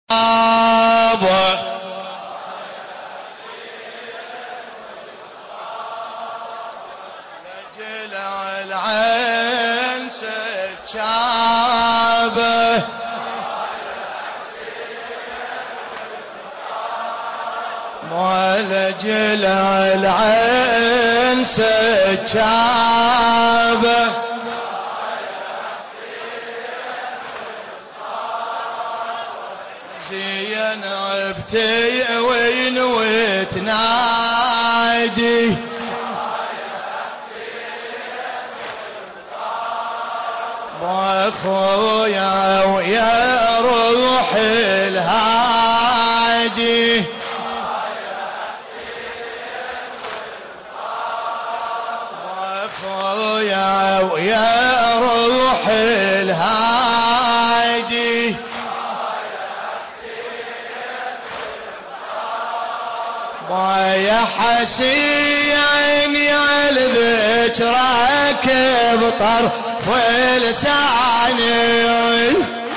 لجلع العين سجابه لجلع العين سجابه زين عبتي وين وتنادي باخويا ويا روح الهادي باخويا ويا روح الهادي يا حسين يا لذكرك بطرف ولساني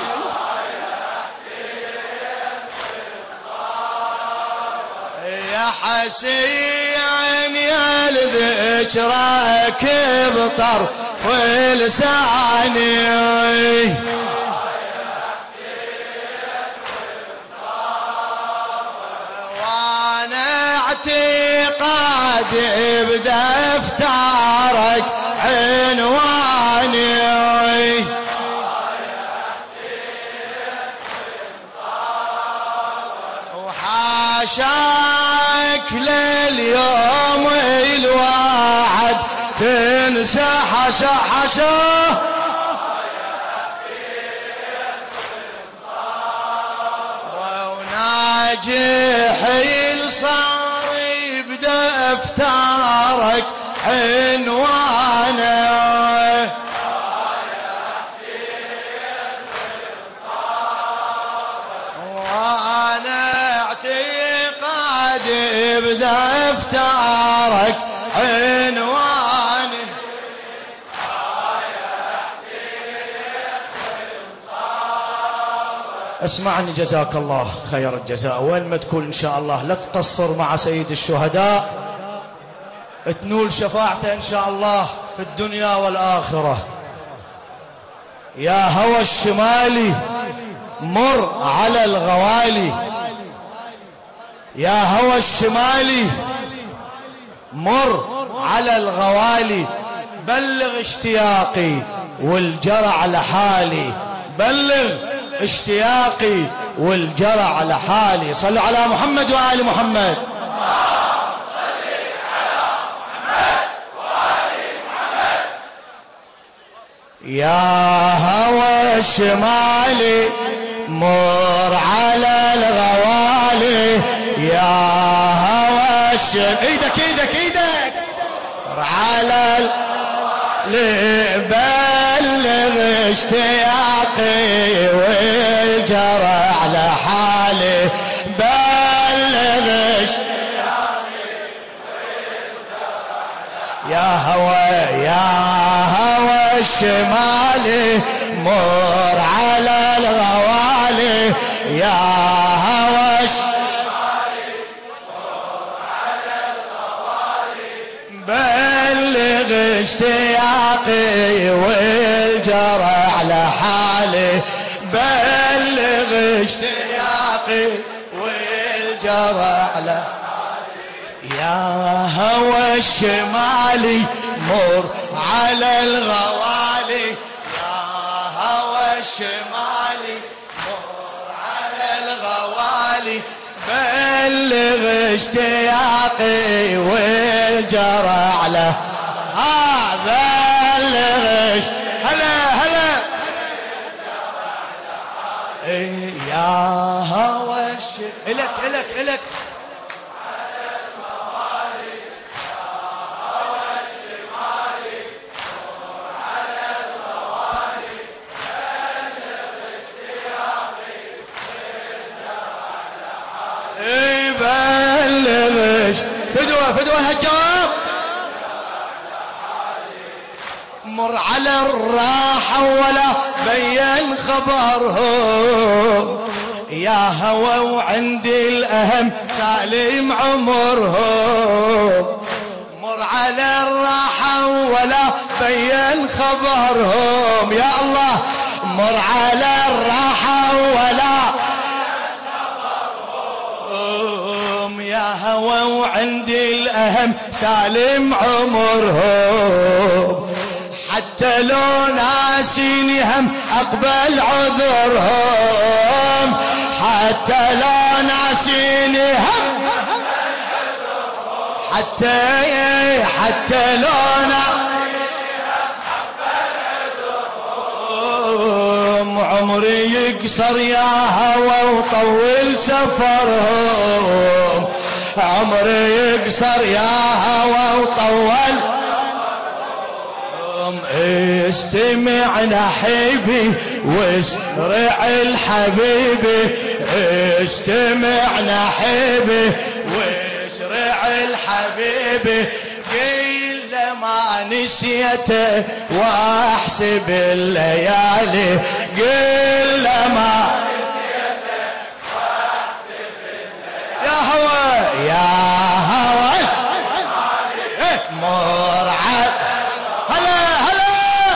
يا حسين يا لذكرك بطرف ولساني اعتقادي بدفترك عنواني وحاشاك لليوم الوعد تنسى حشاه وناجح صار بدفترك عنوانه وانا اعتقادي بدفترك عنوانه اسمعني جزاك الله خير الجزاء، وين ما تكون إن شاء الله لا تقصر مع سيد الشهداء، تنول شفاعته إن شاء الله في الدنيا والآخرة. يا هوى الشمالي مر على الغوالي، يا هوى الشمالي مر على الغوالي، بلغ اشتياقي والجرع لحالي، بلغ اشتياقي والجرع لحالي. صلوا على محمد وآل محمد. يا هوى الشمالي مر على الغوالي، يا هوى الشمالي ايدك ايدك ايدك مر على بلغ اشتياقي والجرع لحالي، بلغ اشتياقي والجرع يا هوى الشمالي مر على الغوالي، يا هوى الشمالي مر على الغوالي، بلغ اشتياقي والجرع لحالي، بلغ اشتياقي والجرع لحالي. يا هوى الشمالي مر على الغوالي، يا هوى الشمالي مر على الغوالي، بلغ اشتياقي والجرع له بلغ هلا هلا يا هوى الك الك فدوة هالجواب مر على الراحة ولا بين خبره، يا هوى وعندي الأهم سالم عمرهم، مر على الراحة ولا بين خبرهم. يا الله مر على الراحة ولا خبرهم، يا هوى وعندي الأهم سالم عمرهم، حتى لو ناسيني هم أقبل عذرهم، حتى لو ناسيني هم حتى لو عمري يقصر يا هوى وطول سفرهم، عمري يقصر يا هوى وطول. استمعنا حبيبي واسرع الحبيبي، استمعنا حبيبي واسرع الحبيبي، قيل ما نسيته واحسب الليالي، قيل ما نسيته واحسب الليالي. يا هوى يا هوى مر على هلا هلا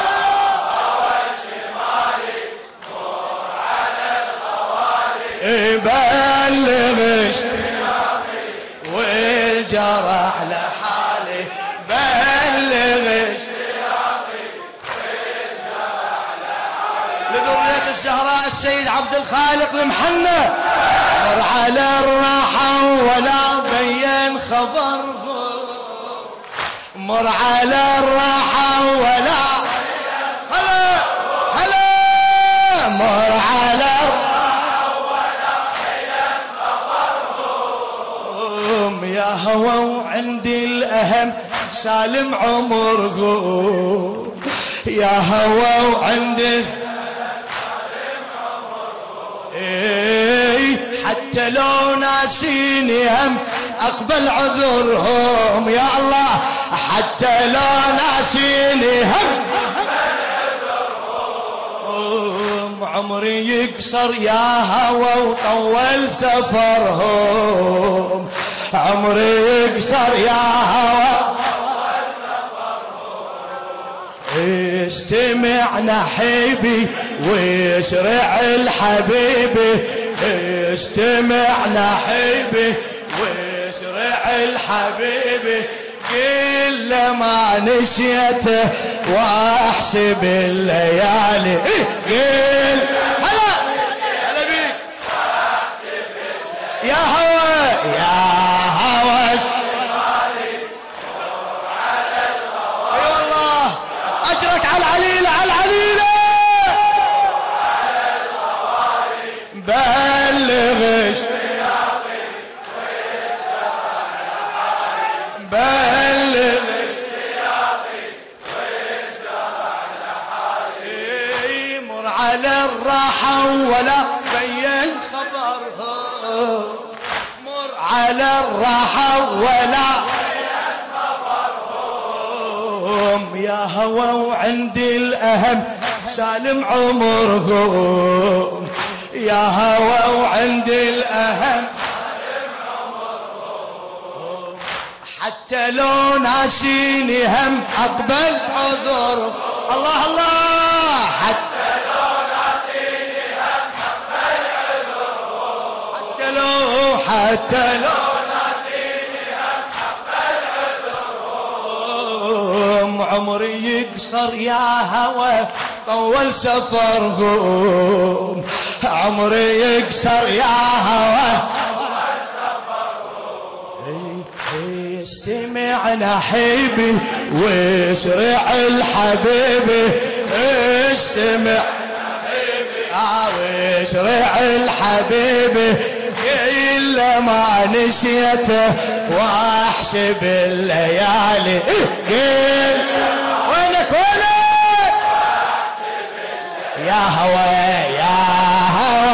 مر على الغوالي، بلغ اشتياقي والجرح لحالي، بلغ اشتياقي والجرح لحالي. لذرية الزهراء السيد عبد الخالق المحنى، مر على الراحة ولا بين خبرهم، مر على الراحة ولا هلا هلا مر على الراحة ولا بين خبرهم، يا هوى وعندي الأهم سالم عمرهم، يا هوى وعندي سالم عمرهم، حتى لو ناسيني هم أقبل عذرهم. يا الله حتى لو ناسيني هم عمري يقصر يا هوى وطول سفرهم، عمري يقصر يا هوى. استمعنا حبيبي واسرع الحبيبي، استمعنا حبيبي واسرع الحبيبي، قل ما نسيته واحسب الليالي، قل هلا هلا بيك يا هوى يا هوى. اي والله اجرك على العليله على العليله، بلغ بلغ اشتياقي والجرح لحالي، مر على الراحة ولا بين خبرهم، مر على الراحة ولا بين خبرهم، يا هوى وعندي الأهم سالم عمرهم، يا هوى وعندي الأهم حتى لو ناسيني هم أقبل عذر. الله الله حتى لو ناسيني هم أقبل عذر، حتى لو ناسيني هم أقبل عذر، عمري يقصر يا هوى طول سفرهم، عمري يقصر يا هوى. استمعنا حبيبي واسرع الحبيبي، استمع حبيبي واسرع الحبيبي، إلا ما نسيته واحسب الليالي، قل وينك وينك يا هوى يا هوى.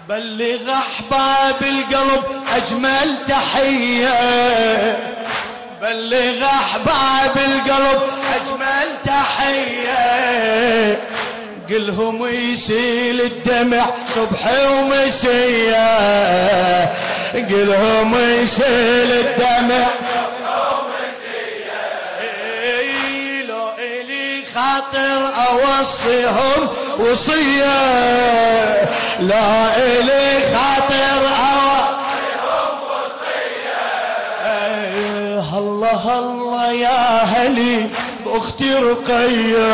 بلغ أحباب القلب أجمل تحية، بلغ أحباب القلب أجمل تحية، قلهم يسيل الدمع صبح ومسية، قلهم يسيل الدمع صبح ومسية. لو إلي خاطر أوصيهم وصية، لا إلي خاطر أوصيهم وصية. الله الله يا هلي بأختي رقية،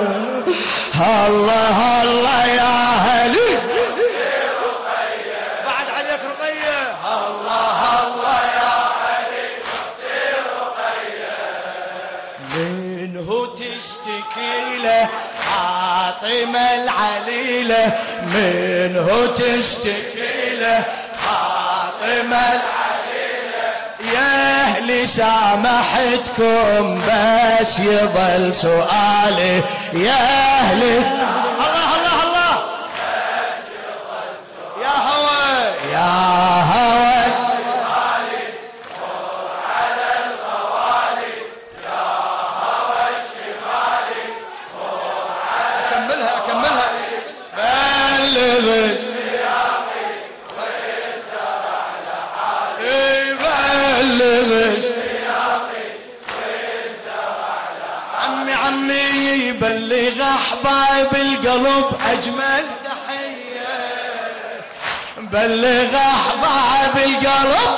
الله الله يا هلي رقية، بعد عليك رقية، الله الله يا هلي بأختي رقية. منه تشتكي له فاطمة العليلة، منه تشتكي له فاطمة العليلة، يا أهلي سامحتكم بس يظل سؤالي، يا أهلي الله الله الله بس يظل سؤالي، يا هوى يا هوى الشمالي مر على الغوالي، يا هوى الشمالي مر على أكملها أكملها بلغ اشتياقي وانت على حالي، بلغ اشتياقي وانت على حالي. عمي بلغ أحباب القلب أجمل تحية، بلغ أحباب القلب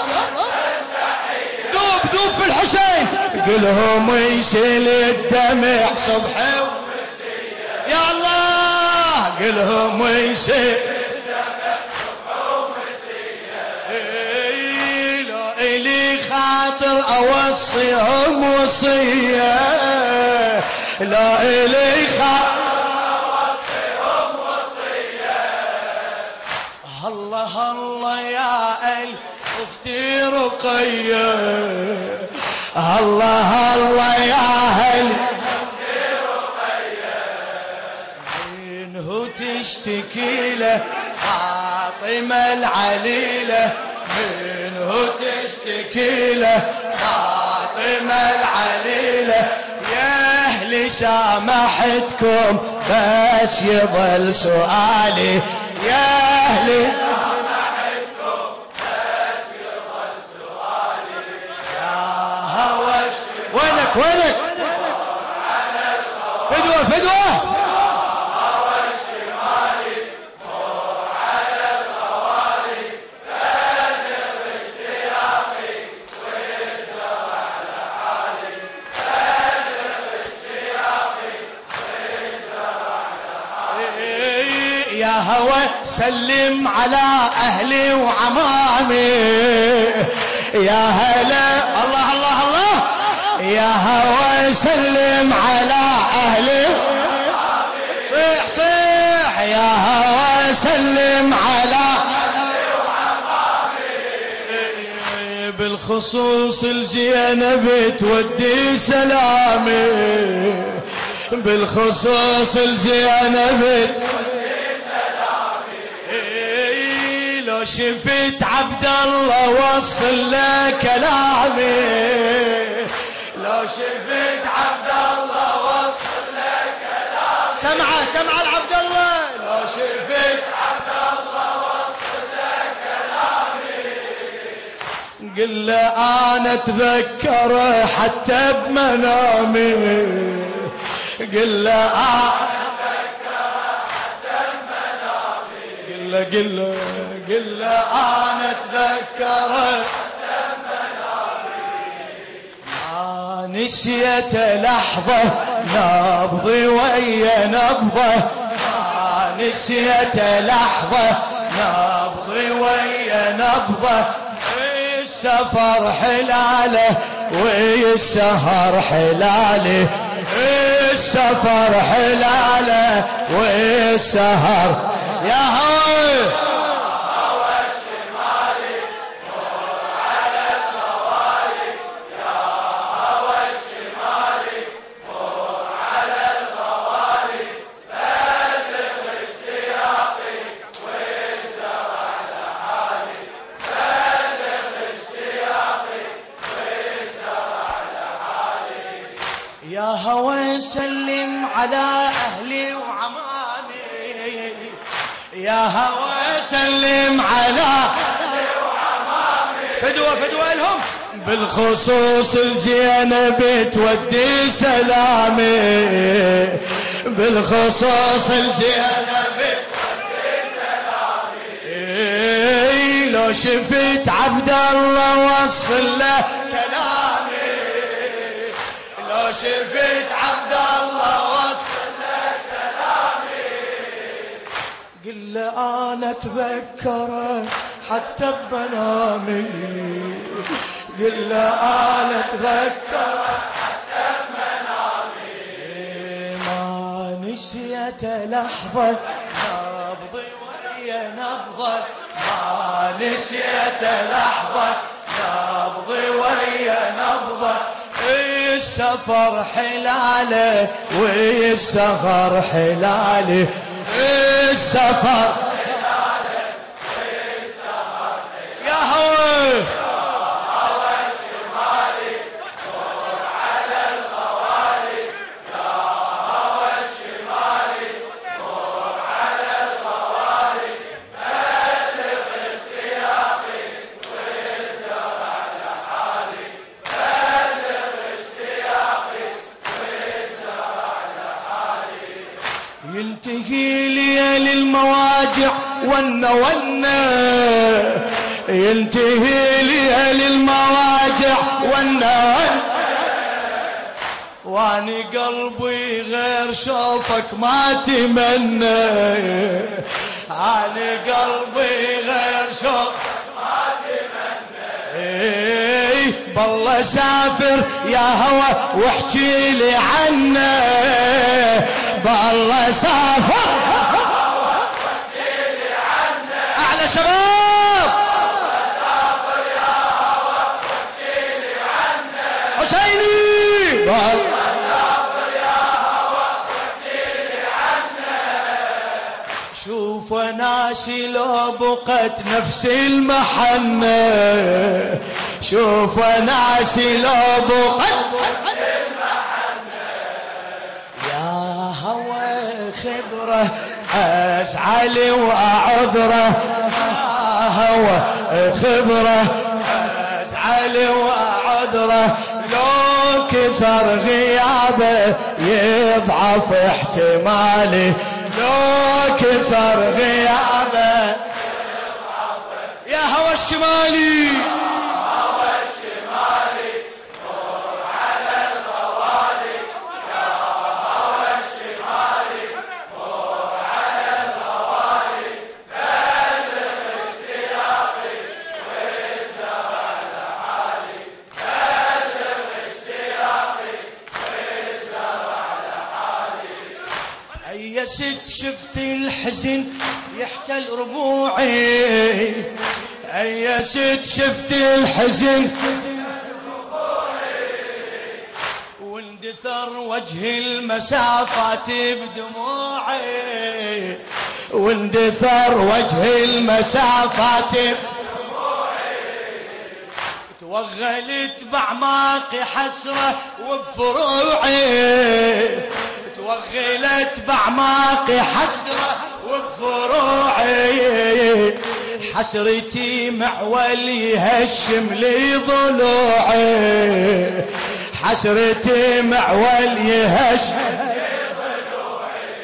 ذوب ذوب في الحسين، قلهم يسيل الدمع صبح ومسية، يا الله قلهم يسيل الدمع صبح ومسية. لو إلي خاطر أوصيهم وصية، لا إلي خاطر أوصيهم وصية. الله الله يا أختي رقية، الله الله يا أختي رقية، منه تشتكي له فاطمة العليلة، منه تشتكي له فاطمة العليلة، يا أهلي سامحتكم بس يظل سؤالي، يا أهلي سامحتكم بس يظل سؤالي، يا هوش وينك وينك فدوة فدوة يا هوى سلم على أهلي وعمامي، يا هلا الله الله الله، يا هوى سلم على أهلي، صيح صيح يا هوى سلم على أهلي وعمامي، بالخصوص لزينب تودي سلامي، بالخصوص لزينب لو شفت عبد الله وصل له كلامي، لو شفت عبد الله وصل له كلامي، سمعه سمعه العبد الله، لو شفت عبد الله وصل له كلامي، قل له انا اتذكر حتى بمنامي، قل له قل له أنا أتذكر ما نسيت لحظة نبضي ويا نبضه، ما نسيت لحظة نبضي ويا نبضه، السفر حلاله والسهر حلاله، السفر حلاله والسهر، يا هوى الشمالي مر على الغوالي، يا هوى الشمالي مر على الغوالي، بلغ اشتياقي وانت سلم على أهلي وعمامي، يا هوى سلم على أهلي وعمامي، فدوة لهم بالخصوص لزينب تودي سلامي، بالخصوص لزينب تودي سلامي، لو شفت عبد الله وصل له كلامي، لو شفت عبد الله وصل له كلامي، قل له انا اتذكره حتى بمنامي، قل له انا اتذكره حتى بمنامي، ما نسيت لحظه نبضي ويا نبضه، ما نسيت لحظه نبضي ويا نبضه، السفر حلاله والسفر حلاله، السفر حلاله والسفر حلاله، يا هوى الشمالي دور على الغوالي، يا هوى الشمالي دور على الغوالي، بلغ اشتياقي وارجع على حالي، بلغ اشتياقي وارجع على حالي، ينتهي ليل المواجع والنونة، ينتهي ليل المواجع والنونة، واني قلبي غير شوفك ما تمنى، اني قلبي غير شوفك ما تمنى، بالله سافر يا هوى واحكي لي عنه، بالله سافر واحكي لي عنه، اعلى شباب بالله سافر يا هوى واحكي لي عنه، حسيني بالله سافر يا هوى واحكي لي عنه، شوف ناسي لو بقت نفس المحنة، شوف ناسي لو بقت يا هوى خبره أزعل وأعذره، يا هوى خبره أزعل وأعذره، لو كثر غيابه يضعف احتمالي، لو كثر غيابه يضعف، يا هوى الشمالي يا ست شفت الحزن يحتل ربوعي، يا ست شفت الحزن واندثر وجه المسافات بدموعي، واندثر وجه المسافات بدموعي، توغلت باعماقي حسره وبفروعي، توغلت باعماقي حسره وبفروعي، حسرتي معول يهشم لي ضلوعي، حسرتي معول يهشم لي ضلوعي،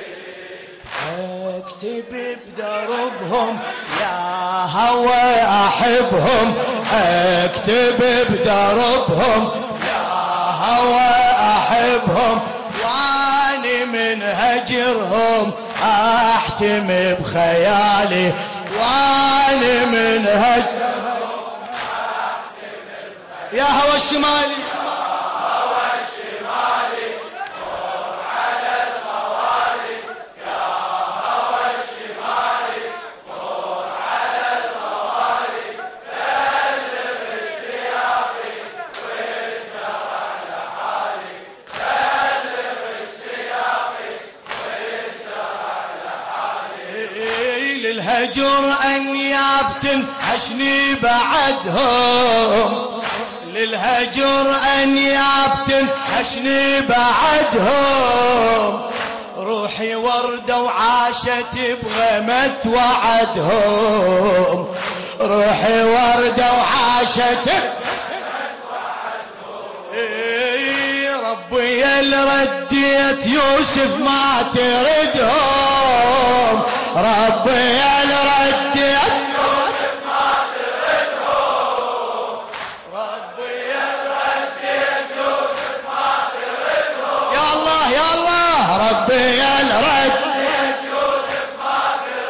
اكتب بدربهم يا هوى احبهم، اكتب بدربهم يا هوى احبهم، من هجرهم احتم بخيالي، واني من هجرهم احتم بخيالي، يا هوى الشمالي هوى الشمالي دور على الغوالي، يا هوى الشمالي دور على الغوالي، بلغ اشتياقي وارجع على حالي، بلغ اشتياقي وارجع على حالي، للهجر انياب تنحشني بعدهم، للهجر أنياب تنحشني بعدهم، روحي وردة وعاشت بغمة وعدهم، روحي وردة وعاشت بغمة وعدهم. ربي اللي رديت يوسف ما تردهم، ربي اللي رديت يوسف ما تردهم، ربي اللي رديت يوسف ما تردهم. يا الله يا الله، ربي اللي رديت يوسف ما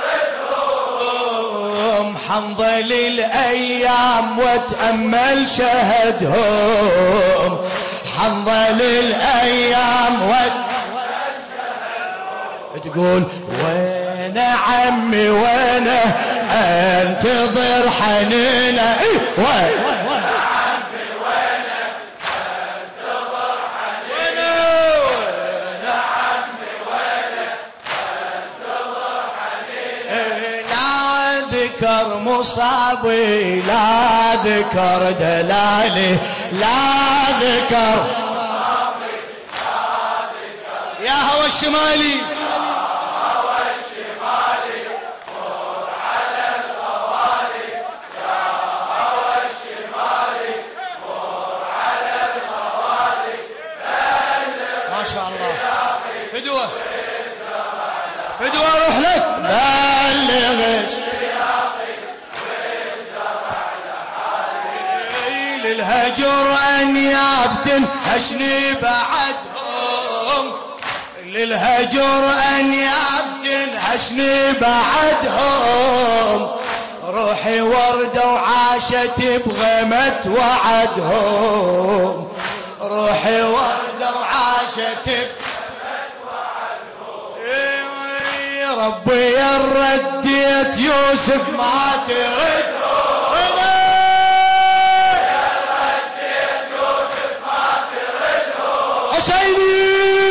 تردهم. حنظل الأيام واتأمل شهدهم، حنظل الأيام تقول وين عمي وين انتظر حنينه، وين عمي وين انتظر حنينه، وين عمي وين انتظر حنينه. لا ذكر مصابي لا ذكر دلالي، لا ذكر يا هوى الشمالي، يا هوى الشمالي مر على الغوالي، يا هوى الشمالي مر على الغوالي. ما شاء الله، فدوة فدوة روح لك، بلغ للهجر أنياب تنحشني بعدهم، للهجر أنياب تنحشني بعدهم، روحي وردة وعاشت بغمة وعدهم، روحي وردة وعاشت بغمة وعدهم. ربي يا رديت يوسف ما ترد، حسيني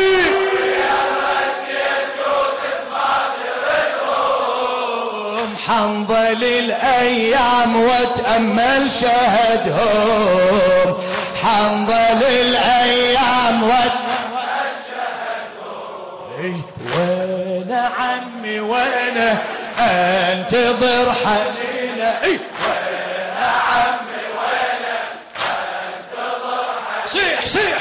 حنظل الأيام واتأمل شهدهم، حنظل الأيام واتأمل شهدهم. وين عمي وين انتظر حنينه، وين عمي وين انتظر حنينه. صيح صيح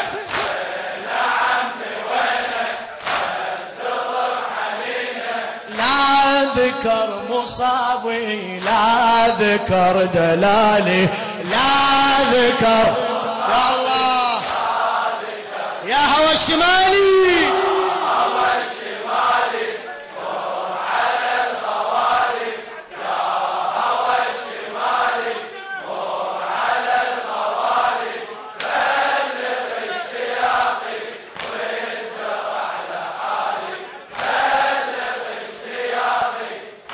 ذكر مصابي لا ذكر دلالي، لا ذكر يا الله يا هوى الشمالي، يا هوى الشمالي مر على الغوالي، يا هوى الشمالي مر على الغوالي. بلغ اشتياقي وانت على حالي، بلغ اشتياقي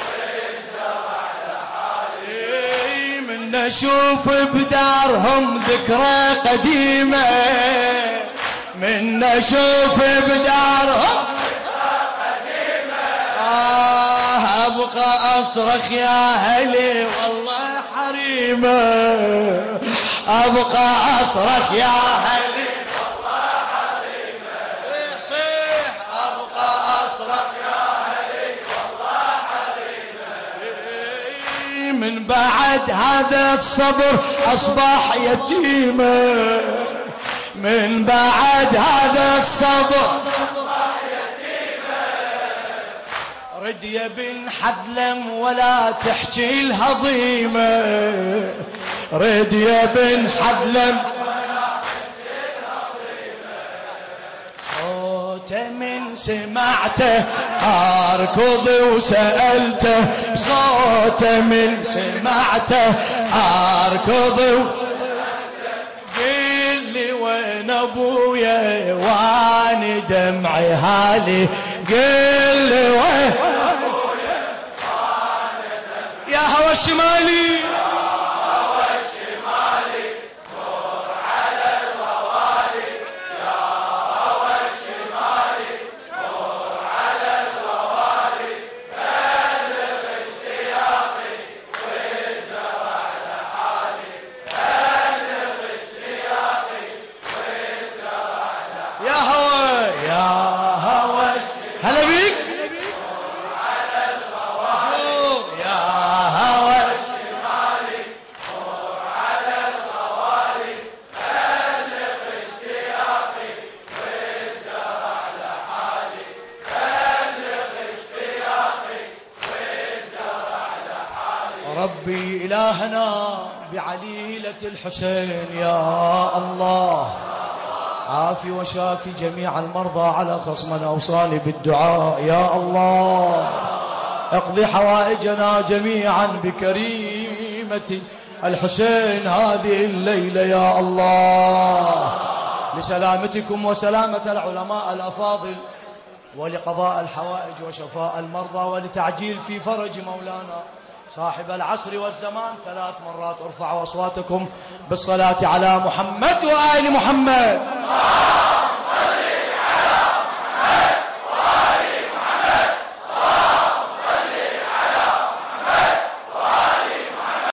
نشوف بدارهم ذكرى قديمة، من نشوف بدارهم ذكرى قديمة. أبقى أصرخ يا هلي والله حريمة، أبقى أصرخ يا هلي والله حريمة. صيح صيح أبقى أصرخ يا هلي والله حريمة. من بعد هذا الصبر أصبح يتيمة، من بعد هذا الصبر أصبح يتيمة. رد يا بن حدلم ولا تحكي الهضيمة، رد يا بن حدلم ولا تحكي الهضيمة. صوته من سمعته أركض وسألته، صوته من سمعته أركض قل لي وين أبويا واني دمعي هالي، قل لي وين أبويا واني دمعي. يا هوى الشمالي ربي إلهنا بعليلة الحسين يا الله عافي وشافي جميع المرضى على خصم الأوصال بالدعاء يا الله اقضي حوائجنا جميعا بكريمة الحسين هذه الليلة يا الله لسلامتكم وسلامة العلماء الأفاضل ولقضاء الحوائج وشفاء المرضى ولتعجيل في فرج مولانا صاحب العصر والزمان 3 مرات ارفعوا أصواتكم بالصلاة على محمد وآل محمد.